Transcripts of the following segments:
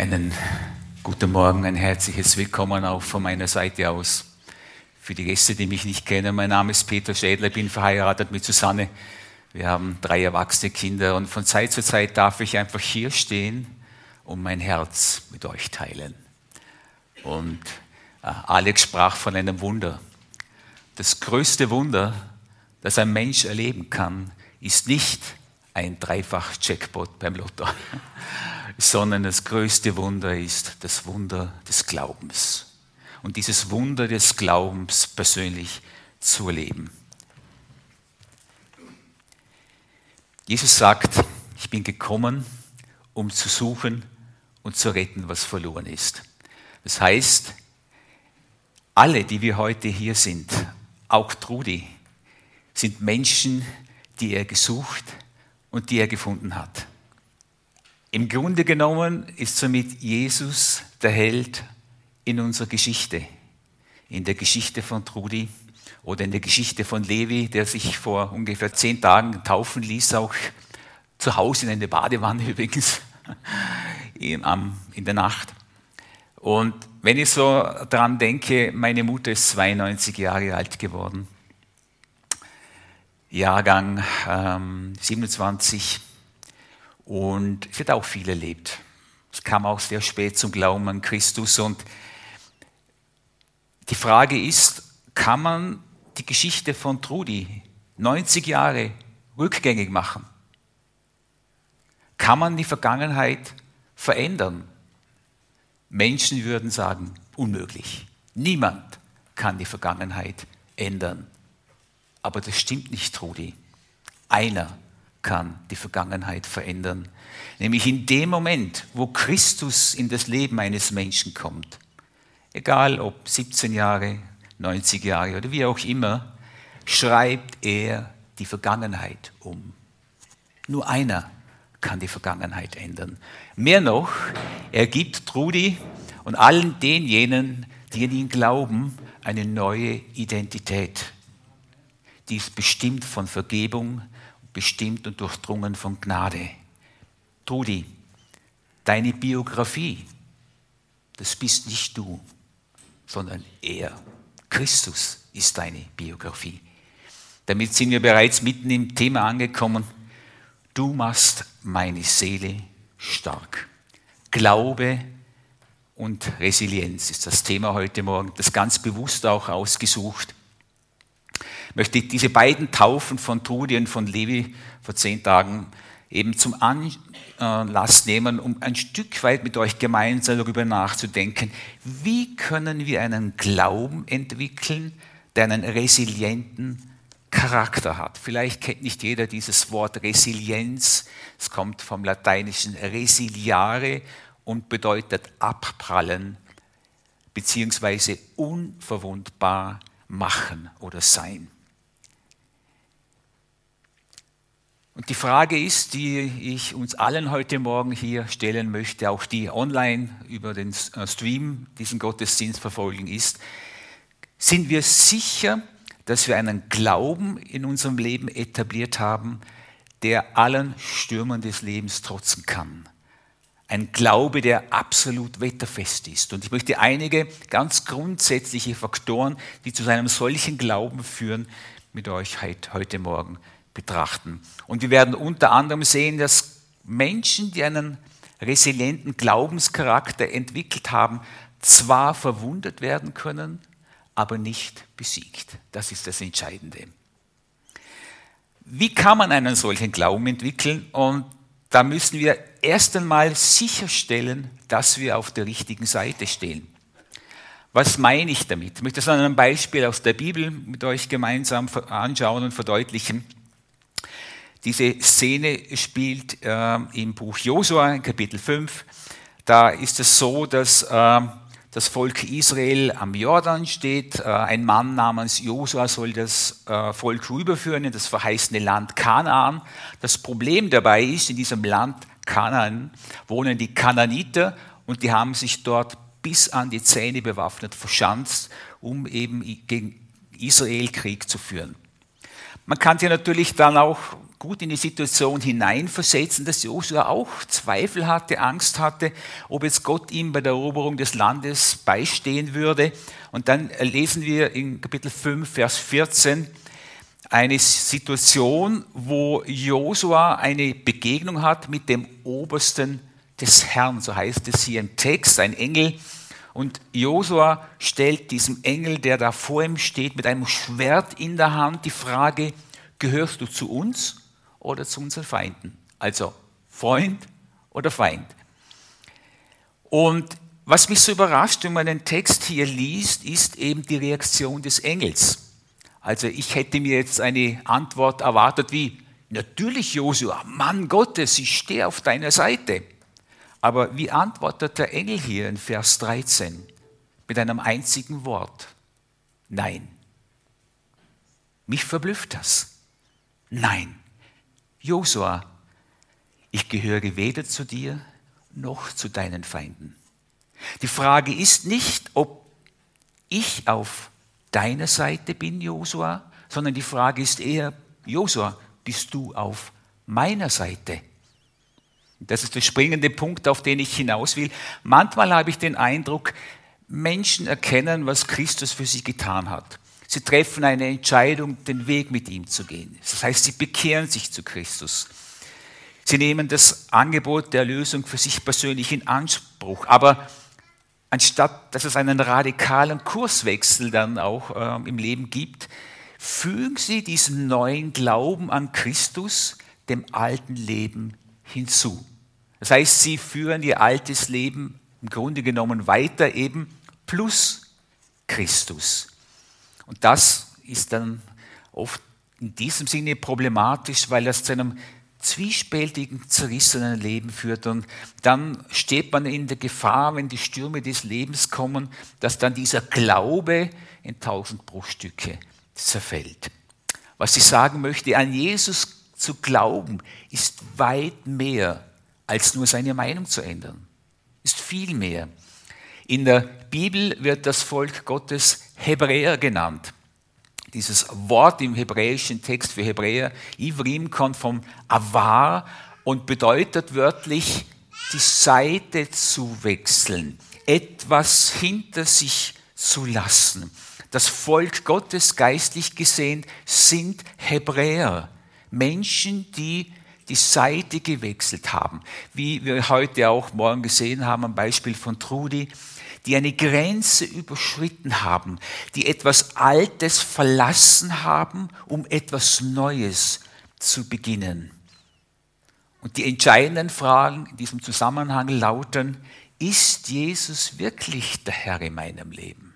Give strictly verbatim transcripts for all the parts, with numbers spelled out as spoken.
Einen guten Morgen, ein herzliches Willkommen auch von meiner Seite aus. Für die Gäste, die mich nicht kennen, mein Name ist Peter Schädler, ich bin verheiratet mit Susanne. Wir haben drei erwachsene Kinder und von Zeit zu Zeit darf ich einfach hier stehen und mein Herz mit euch teilen. Und äh, Alex sprach von einem Wunder. Das größte Wunder, das ein Mensch erleben kann, ist nicht ein Dreifach-Jackpot beim Lotto, sondern das größte Wunder ist das Wunder des Glaubens. Und dieses Wunder des Glaubens persönlich zu erleben. Jesus sagt, ich bin gekommen, um zu suchen und zu retten, was verloren ist. Das heißt, alle, die wir heute hier sind, auch Trudi, sind Menschen, die er gesucht und die er gefunden hat. Im Grunde genommen ist somit Jesus der Held in unserer Geschichte, in der Geschichte von Trudi oder in der Geschichte von Levi, der sich vor ungefähr zehn Tagen taufen ließ, auch zu Hause in eine Badewanne übrigens, in der Nacht. Und wenn ich so daran denke, meine Mutter ist zweiundneunzig Jahre alt geworden, Jahrgang ähm, siebenundzwanzig, und sie hat auch viel erlebt. Es kam auch sehr spät zum Glauben an Christus. Und die Frage ist, kann man die Geschichte von Trudi neunzig Jahre rückgängig machen? Kann man die Vergangenheit verändern? Menschen würden sagen, unmöglich. Niemand kann die Vergangenheit ändern. Aber das stimmt nicht, Trudi. Einer kann die Vergangenheit verändern. Nämlich in dem Moment, wo Christus in das Leben eines Menschen kommt. Egal ob siebzehn Jahre, neunzig Jahre oder wie auch immer, schreibt er die Vergangenheit um. Nur einer kann die Vergangenheit ändern. Mehr noch, er gibt Trudi und allen denjenigen, die an ihn glauben, eine neue Identität. Die ist bestimmt von Vergebung, bestimmt und durchdrungen von Gnade. Trudi, deine Biografie, das bist nicht du, sondern er. Christus ist deine Biografie. Damit sind wir bereits mitten im Thema angekommen. Du machst meine Seele stark. Glaube und Resilienz ist das Thema heute Morgen, das ganz bewusst auch ausgesucht. Möchte ich diese beiden Taufen von Trudi und von Levi vor zehn Tagen eben zum Anlass nehmen, um ein Stück weit mit euch gemeinsam darüber nachzudenken, wie können wir einen Glauben entwickeln, der einen resilienten Charakter hat. Vielleicht kennt nicht jeder dieses Wort Resilienz. Es kommt vom lateinischen resiliare und bedeutet abprallen beziehungsweise unverwundbar machen oder sein. Und die Frage ist, die ich uns allen heute Morgen hier stellen möchte, auch die online über den Stream diesen Gottesdienst verfolgen, ist, sind wir sicher, dass wir einen Glauben in unserem Leben etabliert haben, der allen Stürmen des Lebens trotzen kann? Ein Glaube, der absolut wetterfest ist. Und ich möchte einige ganz grundsätzliche Faktoren, die zu einem solchen Glauben führen, mit euch heute Morgen betrachten. Und wir werden unter anderem sehen, dass Menschen, die einen resilienten Glaubenscharakter entwickelt haben, zwar verwundet werden können, aber nicht besiegt. Das ist das Entscheidende. Wie kann man einen solchen Glauben entwickeln? Und da müssen wir erst einmal sicherstellen, dass wir auf der richtigen Seite stehen. Was meine ich damit? Ich möchte das an einem Beispiel aus der Bibel mit euch gemeinsam anschauen und verdeutlichen. Diese Szene spielt äh, im Buch Josua, Kapitel fünf. Da ist es so, dass äh, das Volk Israel am Jordan steht. Äh, ein Mann namens Josua soll das äh, Volk rüberführen in das verheißene Land Kanaan. Das Problem dabei ist, in diesem Land Kanaan wohnen die Kanaaniter und die haben sich dort bis an die Zähne bewaffnet verschanzt, um eben gegen Israel Krieg zu führen. Man kann sich natürlich dann auch gut in die Situation hineinversetzen, dass Josua auch Zweifel hatte, Angst hatte, ob jetzt Gott ihm bei der Eroberung des Landes beistehen würde. Und dann lesen wir in Kapitel fünf, Vers vierzehn, eine Situation, wo Josua eine Begegnung hat mit dem Obersten des Herrn, so heißt es hier im Text, ein Engel. Und Josua stellt diesem Engel, der da vor ihm steht, mit einem Schwert in der Hand die Frage: Gehörst du zu uns oder zu unseren Feinden? Also Freund oder Feind. Und was mich so überrascht, wenn man den Text hier liest, ist eben die Reaktion des Engels. Also ich hätte mir jetzt eine Antwort erwartet wie: Natürlich, Josua, Mann Gottes, ich stehe auf deiner Seite. Aber wie antwortet der Engel hier in Vers dreizehn? Mit einem einzigen Wort: Nein. Mich verblüfft das. Nein. Josua, ich gehöre weder zu dir noch zu deinen Feinden. Die Frage ist nicht, ob ich auf deiner Seite bin, Josua, sondern die Frage ist eher: Josua, bist du auf meiner Seite? Das ist der springende Punkt, auf den ich hinaus will. Manchmal habe ich den Eindruck, Menschen erkennen, was Christus für sie getan hat. Sie treffen eine Entscheidung, den Weg mit ihm zu gehen. Das heißt, sie bekehren sich zu Christus. Sie nehmen das Angebot der Erlösung für sich persönlich in Anspruch. Aber anstatt dass es einen radikalen Kurswechsel dann auch äh, im Leben gibt, fügen sie diesen neuen Glauben an Christus dem alten Leben hinzu. Das heißt, sie führen ihr altes Leben im Grunde genommen weiter, eben plus Christus. Und das ist dann oft in diesem Sinne problematisch, weil das zu einem zwiespältigen, zerrissenen Leben führt. Und dann steht man in der Gefahr, wenn die Stürme des Lebens kommen, dass dann dieser Glaube in tausend Bruchstücke zerfällt. Was ich sagen möchte, an Jesus zu glauben, ist weit mehr, als nur seine Meinung zu ändern. Ist viel mehr. In der Bibel wird das Volk Gottes Hebräer genannt. Dieses Wort im hebräischen Text für Hebräer, Ivrim, kommt vom Avar und bedeutet wörtlich, die Seite zu wechseln, etwas hinter sich zu lassen. Das Volk Gottes, geistlich gesehen, sind Hebräer. Menschen, die die Seite gewechselt haben. Wie wir heute auch morgen gesehen haben, am Beispiel von Trudi, die eine Grenze überschritten haben, die etwas Altes verlassen haben, um etwas Neues zu beginnen. Und die entscheidenden Fragen in diesem Zusammenhang lauten: Ist Jesus wirklich der Herr in meinem Leben?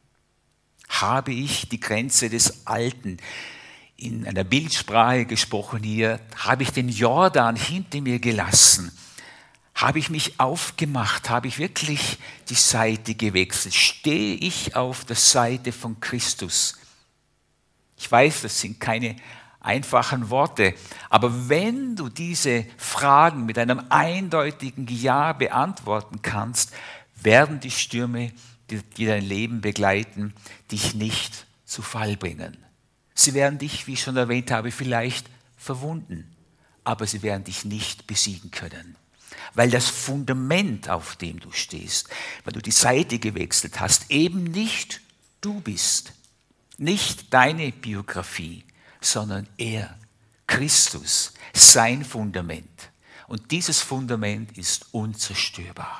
Habe ich die Grenze des Alten, in einer Bildsprache gesprochen hier, habe ich den Jordan hinter mir gelassen? Habe ich mich aufgemacht? Habe ich wirklich die Seite gewechselt? Stehe ich auf der Seite von Christus? Ich weiß, das sind keine einfachen Worte, aber wenn du diese Fragen mit einem eindeutigen Ja beantworten kannst, werden die Stürme, die, die dein Leben begleiten, dich nicht zu Fall bringen. Sie werden dich, wie ich schon erwähnt habe, vielleicht verwunden, aber sie werden dich nicht besiegen können. Weil das Fundament, auf dem du stehst, weil du die Seite gewechselt hast, eben nicht du bist, nicht deine Biografie, sondern er, Christus, sein Fundament. Und dieses Fundament ist unzerstörbar.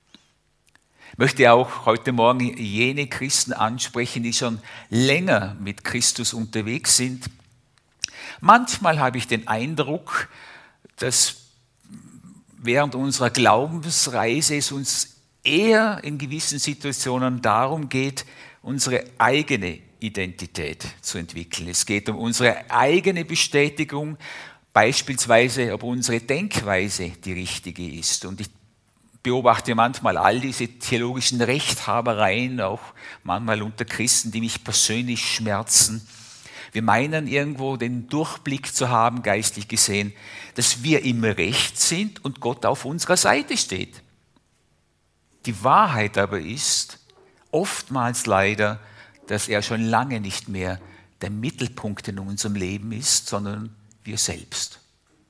Ich möchte auch heute Morgen jene Christen ansprechen, die schon länger mit Christus unterwegs sind. Manchmal habe ich den Eindruck, dass während unserer Glaubensreise es uns eher in gewissen Situationen darum geht, unsere eigene Identität zu entwickeln. Es geht um unsere eigene Bestätigung, beispielsweise, ob unsere Denkweise die richtige ist. Und ich beobachte manchmal all diese theologischen Rechthabereien, auch manchmal unter Christen, die mich persönlich schmerzen. Wir meinen irgendwo den Durchblick zu haben, geistlich gesehen, dass wir im Recht sind und Gott auf unserer Seite steht. Die Wahrheit aber ist oftmals leider, dass er schon lange nicht mehr der Mittelpunkt in unserem Leben ist, sondern wir selbst.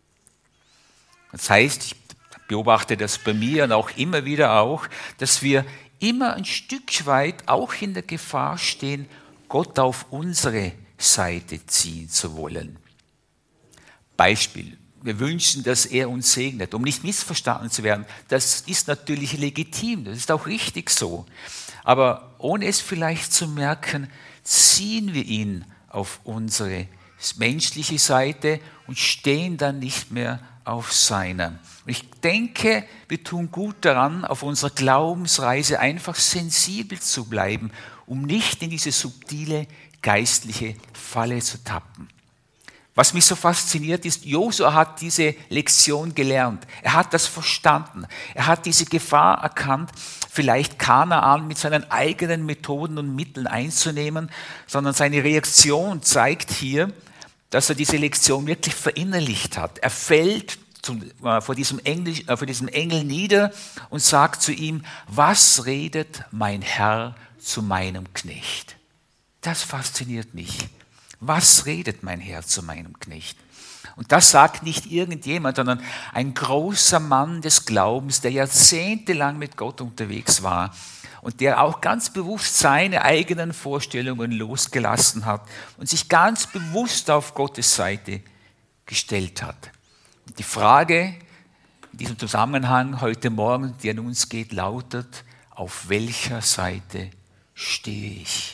Das heißt, ich beobachte das bei mir und auch immer wieder auch, dass wir immer ein Stück weit auch in der Gefahr stehen, Gott auf unsere Seite ziehen zu wollen. Beispiel. Wir wünschen, dass er uns segnet, um nicht missverstanden zu werden. Das ist natürlich legitim, das ist auch richtig so. Aber ohne es vielleicht zu merken, ziehen wir ihn auf unsere menschliche Seite und stehen dann nicht mehr auf seiner. Und ich denke, wir tun gut daran, auf unserer Glaubensreise einfach sensibel zu bleiben, um nicht in diese subtile geistliche Falle zu tappen. Was mich so fasziniert ist, Josua hat diese Lektion gelernt. Er hat das verstanden. Er hat diese Gefahr erkannt, vielleicht Kanaan mit seinen eigenen Methoden und Mitteln einzunehmen, sondern seine Reaktion zeigt hier, dass er diese Lektion wirklich verinnerlicht hat. Er fällt zum, äh, vor, diesem Engel, äh, vor diesem Engel nieder und sagt zu ihm, was redet mein Herr zu meinem Knecht? Das fasziniert mich. Was redet mein Herr zu meinem Knecht? Und das sagt nicht irgendjemand, sondern ein großer Mann des Glaubens, der jahrzehntelang mit Gott unterwegs war und der auch ganz bewusst seine eigenen Vorstellungen losgelassen hat und sich ganz bewusst auf Gottes Seite gestellt hat. Und die Frage in diesem Zusammenhang heute Morgen, die an uns geht, lautet, auf welcher Seite stehe ich?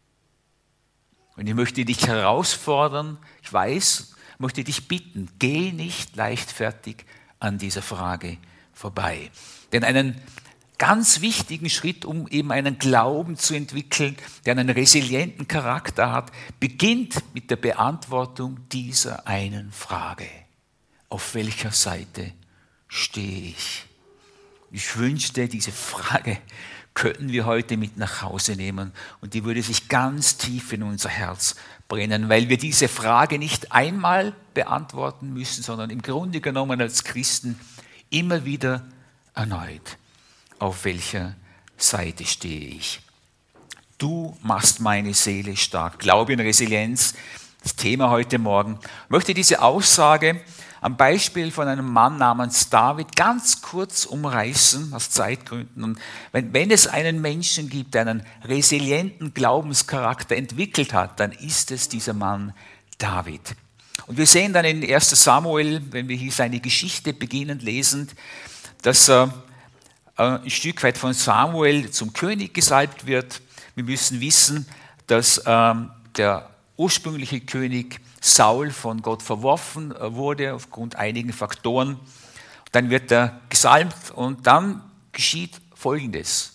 Und ich möchte dich herausfordern, ich weiß, möchte dich bitten, geh nicht leichtfertig an dieser Frage vorbei. Denn einen ganz wichtigen Schritt, um eben einen Glauben zu entwickeln, der einen resilienten Charakter hat, beginnt mit der Beantwortung dieser einen Frage. Auf welcher Seite stehe ich? Ich wünschte, diese Frage könnten wir heute mit nach Hause nehmen und die würde sich ganz tief in unser Herz brennen, weil wir diese Frage nicht einmal beantworten müssen, sondern im Grunde genommen als Christen immer wieder erneut. Auf welcher Seite stehe ich? Du machst meine Seele stark. Glaube und Resilienz, das Thema heute Morgen. Ich möchte diese Aussage am Beispiel von einem Mann namens David ganz kurz umreißen, aus Zeitgründen. Und wenn, wenn es einen Menschen gibt, der einen resilienten Glaubenscharakter entwickelt hat, dann ist es dieser Mann David. Und wir sehen dann in erster Samuel, wenn wir hier seine Geschichte beginnend lesen, dass er ein Stück weit von Samuel zum König gesalbt wird. Wir müssen wissen, dass ähm, der ursprüngliche König Saul von Gott verworfen wurde aufgrund einigen Faktoren. Dann wird er gesalbt und dann geschieht Folgendes.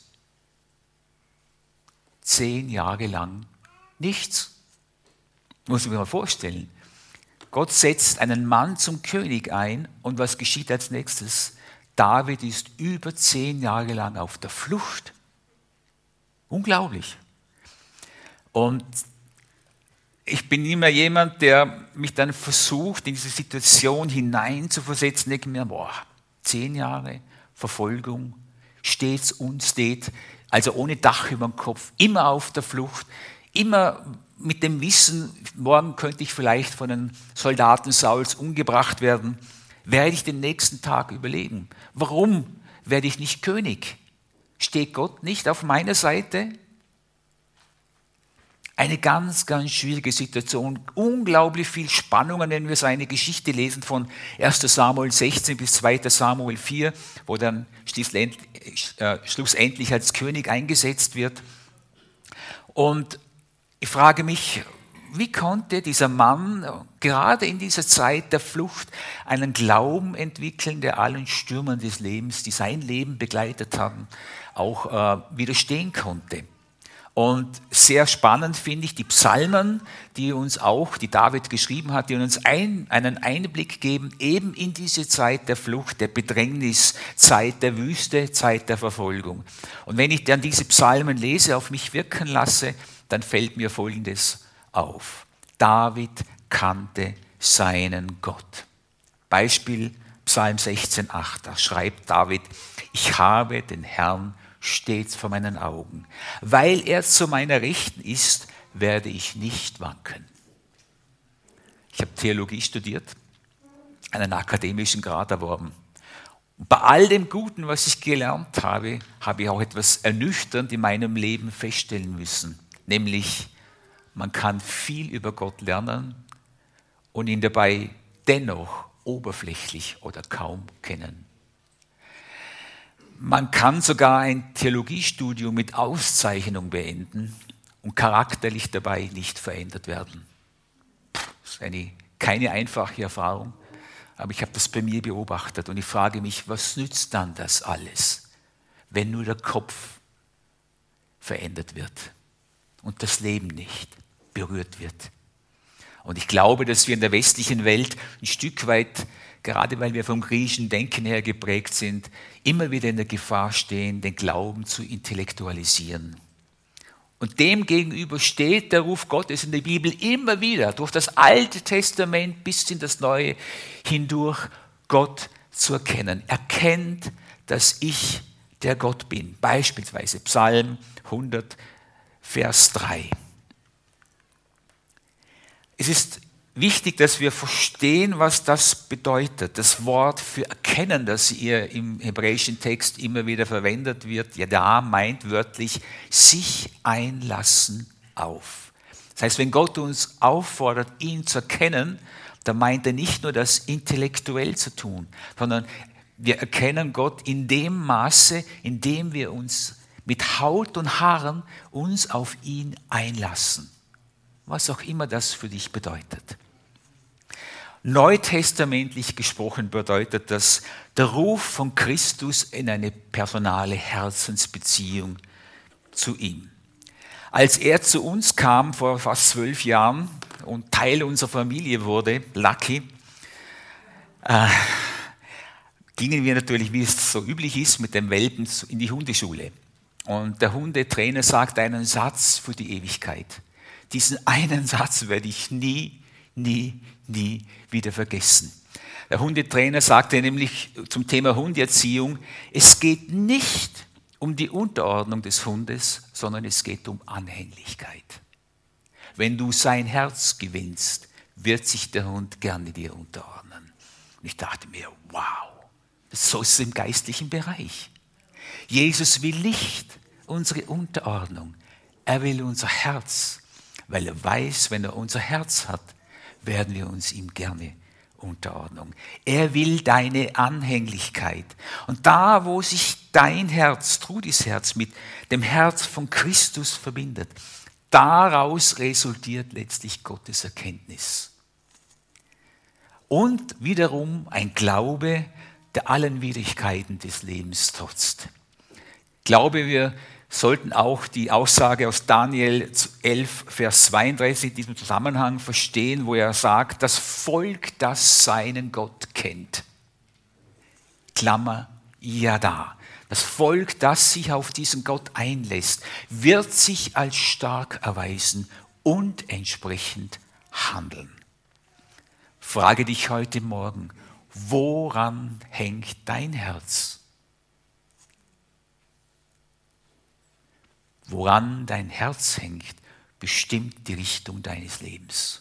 Zehn Jahre lang nichts. Muss ich mir mal vorstellen. Gott setzt einen Mann zum König ein und was geschieht als nächstes? David ist über zehn Jahre lang auf der Flucht. Unglaublich. Und ich bin immer jemand, der mich dann versucht, in diese Situation hineinzuversetzen. Ich denke mir, boah, zehn Jahre Verfolgung, stets unstet, also ohne Dach über dem Kopf, immer auf der Flucht, immer mit dem Wissen, morgen könnte ich vielleicht von den Soldaten Sauls umgebracht werden. Werde ich den nächsten Tag überleben? Warum werde ich nicht König? Steht Gott nicht auf meiner Seite? Eine ganz, ganz schwierige Situation, unglaublich viel Spannungen, wenn wir seine Geschichte lesen von erster Samuel sechzehn bis zweiter Samuel vier, wo dann schlussendlich als König eingesetzt wird. Und ich frage mich, wie konnte dieser Mann gerade in dieser Zeit der Flucht einen Glauben entwickeln, der allen Stürmen des Lebens, die sein Leben begleitet haben, auch äh, widerstehen konnte? Und sehr spannend finde ich die Psalmen, die uns auch, die David geschrieben hat, die uns ein, einen Einblick geben, eben in diese Zeit der Flucht, der Bedrängnis, Zeit der Wüste, Zeit der Verfolgung. Und wenn ich dann diese Psalmen lese, auf mich wirken lasse, dann fällt mir Folgendes auf. David kannte seinen Gott. Beispiel Psalm sechzehn acht, da schreibt David, ich habe den Herrn stets vor meinen Augen. Weil er zu meiner Rechten ist, werde ich nicht wanken. Ich habe Theologie studiert, einen akademischen Grad erworben. Und bei all dem Guten, was ich gelernt habe, habe ich auch etwas ernüchternd in meinem Leben feststellen müssen. Nämlich, man kann viel über Gott lernen und ihn dabei dennoch oberflächlich oder kaum kennen. Man kann sogar ein Theologiestudium mit Auszeichnung beenden und charakterlich dabei nicht verändert werden. Das ist eine, keine einfache Erfahrung, aber ich habe das bei mir beobachtet und ich frage mich, was nützt dann das alles, wenn nur der Kopf verändert wird und das Leben nicht berührt wird. Und ich glaube, dass wir in der westlichen Welt ein Stück weit, gerade weil wir vom griechischen Denken her geprägt sind, immer wieder in der Gefahr stehen, den Glauben zu intellektualisieren. Und dem gegenüber steht der Ruf Gottes in der Bibel immer wieder, durch das Alte Testament bis in das Neue hindurch, Gott zu erkennen. Erkennt, dass ich der Gott bin. Beispielsweise Psalm hundert, Vers drei. Es ist wichtig, dass wir verstehen, was das bedeutet. Das Wort für erkennen, das hier im hebräischen Text immer wieder verwendet wird, ja, da meint wörtlich sich einlassen auf. Das heißt, wenn Gott uns auffordert, ihn zu erkennen, dann meint er nicht nur das intellektuell zu tun, sondern wir erkennen Gott in dem Maße, in dem wir uns mit Haut und Haaren uns auf ihn einlassen. Was auch immer das für dich bedeutet. Neutestamentlich gesprochen bedeutet das der Ruf von Christus in eine personale Herzensbeziehung zu ihm. Als er zu uns kam vor fast zwölf Jahren und Teil unserer Familie wurde, Lucky, äh, gingen wir natürlich, wie es so üblich ist, mit dem Welpen in die Hundeschule. Und der Hundetrainer sagt einen Satz für die Ewigkeit. Diesen einen Satz werde ich nie, nie, nie wieder vergessen. Der Hundetrainer sagte nämlich zum Thema Hundeerziehung, es geht nicht um die Unterordnung des Hundes, sondern es geht um Anhänglichkeit. Wenn du sein Herz gewinnst, wird sich der Hund gerne dir unterordnen. Und ich dachte mir, wow, so ist es im geistlichen Bereich. Jesus will nicht unsere Unterordnung, er will unser Herz. Weil er weiß, wenn er unser Herz hat, werden wir uns ihm gerne unterordnen. Er will deine Anhänglichkeit. Und da, wo sich dein Herz, Trudis Herz, mit dem Herz von Christus verbindet, daraus resultiert letztlich Gottes Erkenntnis. Und wiederum ein Glaube, der allen Widrigkeiten des Lebens trotzt. Ich glaube, wir sollten auch die Aussage aus Daniel elf, Vers zweiunddreißig in diesem Zusammenhang verstehen, wo er sagt, das Volk, das seinen Gott kennt. Klammer, ja da. Das Volk, das sich auf diesen Gott einlässt, wird sich als stark erweisen und entsprechend handeln. Frage dich heute Morgen, woran hängt dein Herz? Woran dein Herz hängt, bestimmt die Richtung deines Lebens.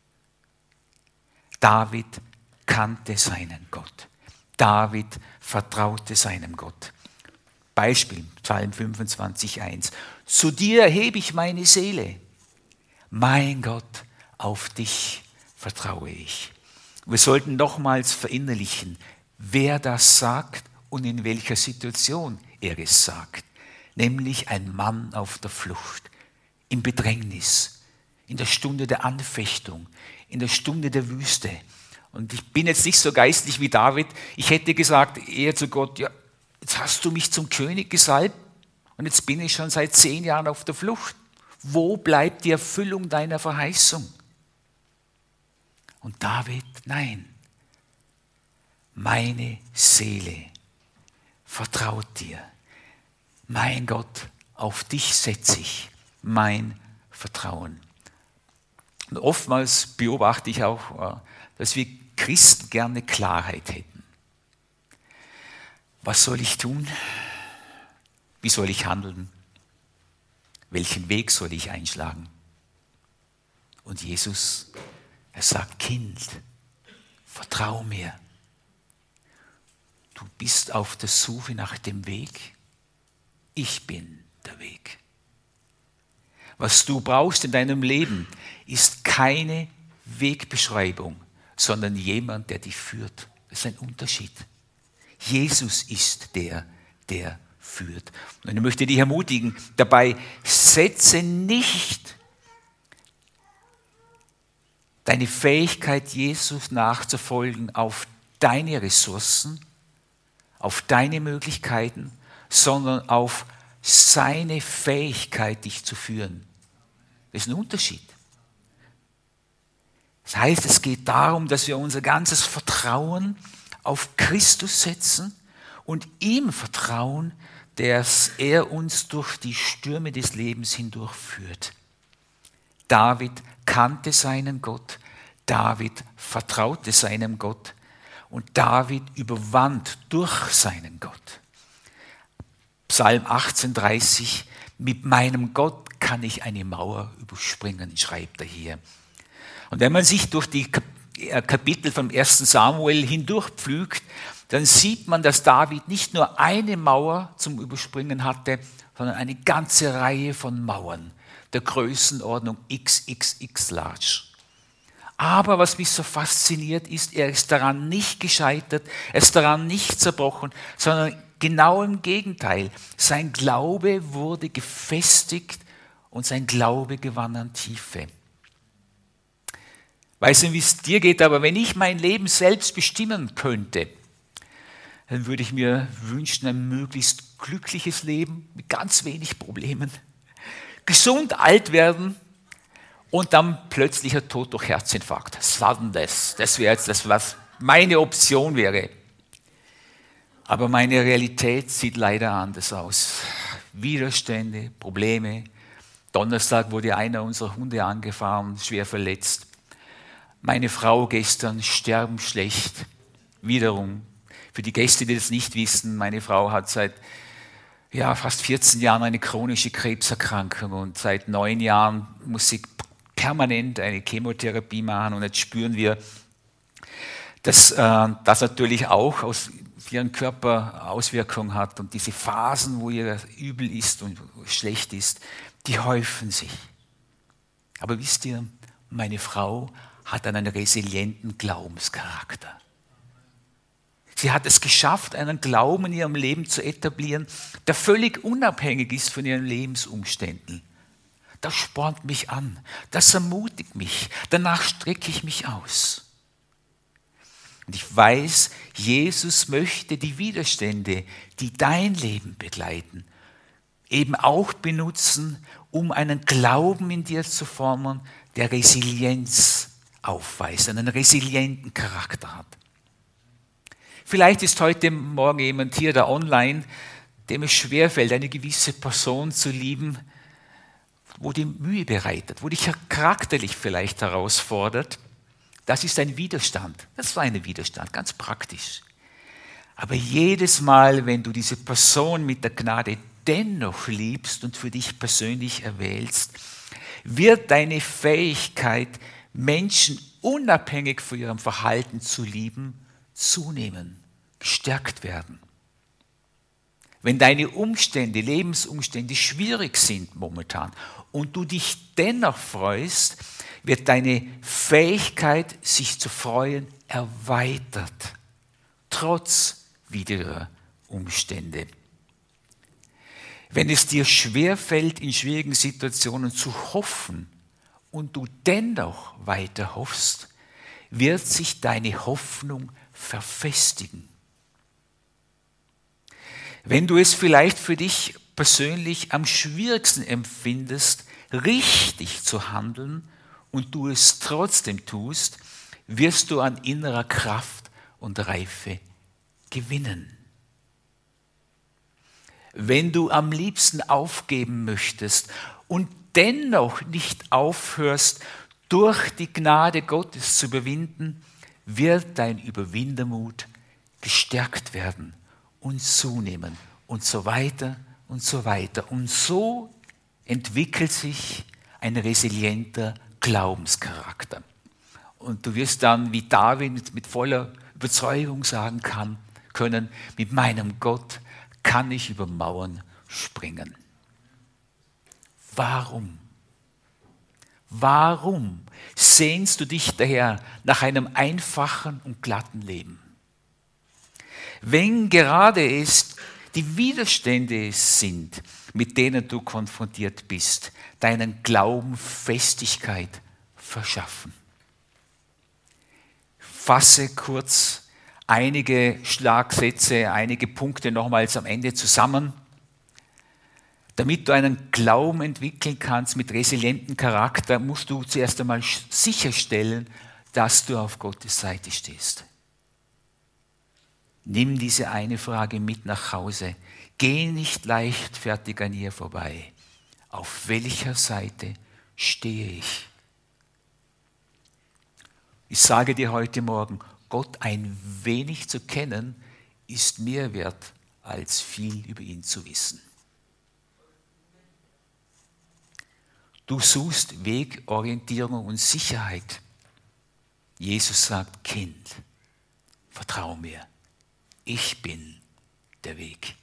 David kannte seinen Gott. David vertraute seinem Gott. Beispiel, Psalm fünfundzwanzig, eins. Zu dir erhebe ich meine Seele. Mein Gott, auf dich vertraue ich. Wir sollten nochmals verinnerlichen, wer das sagt und in welcher Situation er es sagt. Nämlich ein Mann auf der Flucht, im Bedrängnis, in der Stunde der Anfechtung, in der Stunde der Wüste. Und ich bin jetzt nicht so geistlich wie David. Ich hätte gesagt eher zu Gott, ja, jetzt hast du mich zum König gesalbt und jetzt bin ich schon seit zehn Jahren auf der Flucht. Wo bleibt die Erfüllung deiner Verheißung? Und David, nein, meine Seele vertraut dir. Mein Gott, auf dich setze ich mein Vertrauen. Und oftmals beobachte ich auch, dass wir Christen gerne Klarheit hätten. Was soll ich tun? Wie soll ich handeln? Welchen Weg soll ich einschlagen? Und Jesus, er sagt, Kind, vertrau mir. Du bist auf der Suche nach dem Weg. Ich bin der Weg. Was du brauchst in deinem Leben, ist keine Wegbeschreibung, sondern jemand, der dich führt. Das ist ein Unterschied. Jesus ist der, der führt. Und ich möchte dich ermutigen, dabei setze nicht deine Fähigkeit, Jesus nachzufolgen, auf deine Ressourcen, auf deine Möglichkeiten, sondern auf seine Fähigkeit, dich zu führen. Das ist ein Unterschied. Das heißt, es geht darum, dass wir unser ganzes Vertrauen auf Christus setzen und ihm vertrauen, dass er uns durch die Stürme des Lebens hindurch führt. David kannte seinen Gott, David vertraute seinem Gott und David überwand durch seinen Gott. Psalm achtzehn, dreißig, mit meinem Gott kann ich eine Mauer überspringen, schreibt er hier. Und wenn man sich durch die Kapitel vom ersten Samuel hindurchpflügt, dann sieht man, dass David nicht nur eine Mauer zum Überspringen hatte, sondern eine ganze Reihe von Mauern der Größenordnung X X X large. Aber was mich so fasziniert ist, er ist daran nicht gescheitert, er ist daran nicht zerbrochen, sondern genau im Gegenteil. Sein Glaube wurde gefestigt und sein Glaube gewann an Tiefe. Weiß nicht, wie es dir geht, aber wenn ich mein Leben selbst bestimmen könnte, dann würde ich mir wünschen, ein möglichst glückliches Leben mit ganz wenig Problemen, gesund alt werden und dann plötzlicher Tod durch Herzinfarkt. Sudden Death. Das wäre jetzt das, was meine Option wäre. Aber meine Realität sieht leider anders aus. Widerstände, Probleme. Donnerstag wurde einer unserer Hunde angefahren, schwer verletzt. Meine Frau gestern sterbenschlecht. Wiederum. Für die Gäste, die das nicht wissen, meine Frau hat seit ja, fast vierzehn Jahren eine chronische Krebserkrankung und seit neun Jahren muss sie permanent eine Chemotherapie machen und jetzt spüren wir, dass äh, das natürlich auch aus ihrem Körper Auswirkungen hat und diese Phasen, wo ihr übel ist und schlecht ist, die häufen sich. Aber wisst ihr, meine Frau hat einen resilienten Glaubenscharakter. Sie hat es geschafft, einen Glauben in ihrem Leben zu etablieren, der völlig unabhängig ist von ihren Lebensumständen. Das spornt mich an, das ermutigt mich, danach strecke ich mich aus. Und ich weiß, Jesus möchte die Widerstände, die dein Leben begleiten, eben auch benutzen, um einen Glauben in dir zu formen, der Resilienz aufweist, einen resilienten Charakter hat. Vielleicht ist heute Morgen jemand hier, der online, dem es schwerfällt, eine gewisse Person zu lieben, wo die Mühe bereitet, wo dich charakterlich vielleicht herausfordert. Das ist ein Widerstand. Das war ein Widerstand, ganz praktisch. Aber jedes Mal, wenn du diese Person mit der Gnade dennoch liebst und für dich persönlich erwählst, wird deine Fähigkeit, Menschen unabhängig von ihrem Verhalten zu lieben, zunehmen, gestärkt werden. Wenn deine Umstände, Lebensumstände schwierig sind momentan und du dich dennoch freust, wird deine Fähigkeit, sich zu freuen, erweitert, trotz widriger Umstände. Wenn es dir schwerfällt, in schwierigen Situationen zu hoffen und du dennoch weiter hoffst, wird sich deine Hoffnung verfestigen. Wenn du es vielleicht für dich persönlich am schwierigsten empfindest, richtig zu handeln und du es trotzdem tust, wirst du an innerer Kraft und Reife gewinnen. Wenn du am liebsten aufgeben möchtest und dennoch nicht aufhörst, durch die Gnade Gottes zu überwinden, wird dein Überwindermut gestärkt werden und zunehmen und so weiter und so weiter. Und so entwickelt sich ein resilienter Glaubenscharakter. Und du wirst dann, wie David mit, mit voller Überzeugung sagen kann, können, mit meinem Gott kann ich über Mauern springen. Warum? Warum sehnst du dich daher nach einem einfachen und glatten Leben? Wenn gerade es die Widerstände sind, mit denen du konfrontiert bist, deinen Glauben Festigkeit verschaffen. Fasse kurz einige Schlagsätze, einige Punkte nochmals am Ende zusammen, damit du einen Glauben entwickeln kannst mit resilientem Charakter, musst du zuerst einmal sicherstellen, dass du auf Gottes Seite stehst. Nimm diese eine Frage mit nach Hause. Geh nicht leichtfertig an ihr vorbei. Auf welcher Seite stehe ich? Ich sage dir heute Morgen, Gott ein wenig zu kennen, ist mehr wert, als viel über ihn zu wissen. Du suchst Wegorientierung und Sicherheit. Jesus sagt, Kind, vertrau mir. Ich bin der Weg.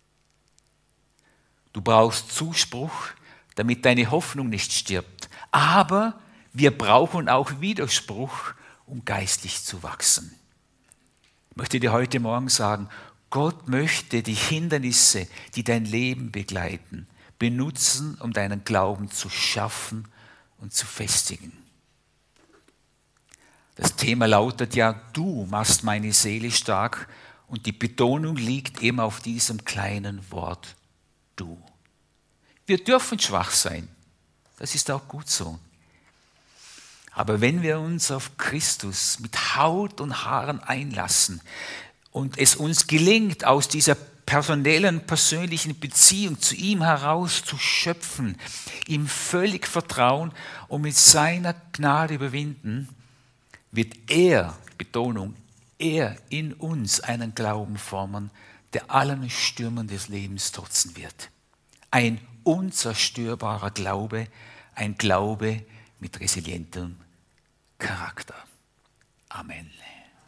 Du brauchst Zuspruch, damit deine Hoffnung nicht stirbt. Aber wir brauchen auch Widerspruch, um geistlich zu wachsen. Ich möchte dir heute Morgen sagen, Gott möchte die Hindernisse, die dein Leben begleiten, benutzen, um deinen Glauben zu schaffen und zu festigen. Das Thema lautet ja, du machst meine Seele stark. Und die Betonung liegt eben auf diesem kleinen Wort, du. Wir dürfen schwach sein, das ist auch gut so. Aber wenn wir uns auf Christus mit Haut und Haaren einlassen und es uns gelingt, aus dieser personellen, persönlichen Beziehung zu ihm heraus zu schöpfen, ihm völlig vertrauen und mit seiner Gnade überwinden, wird er, Betonung, er in uns einen Glauben formen, der allen Stürmen des Lebens trotzen wird. Ein unzerstörbarer Glaube, ein Glaube mit resilientem Charakter. Amen.